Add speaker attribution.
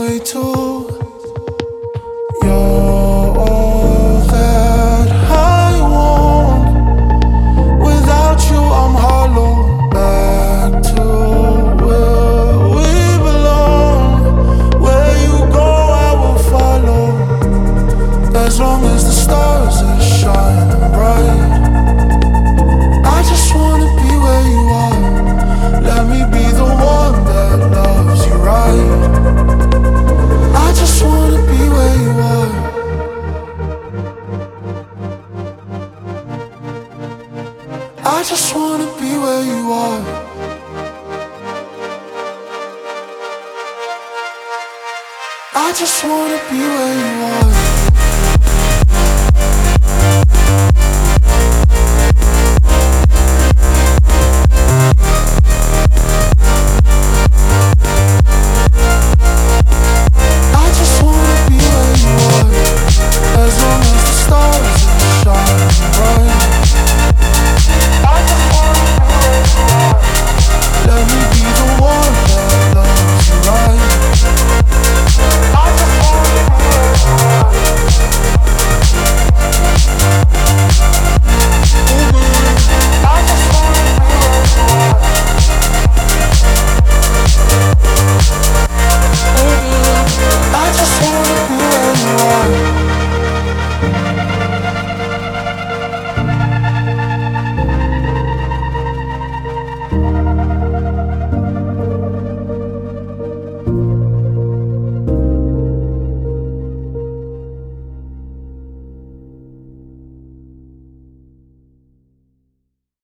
Speaker 1: way too. You're all that I want. Without you I'm hollow. Back to where we belong. Where you go I will follow. As long as the stars are shining bright. I just wanna be where you are. Let me be the one that loves you right. I just wanna be where you are. I just wanna be where you are. I just wanna be where you are.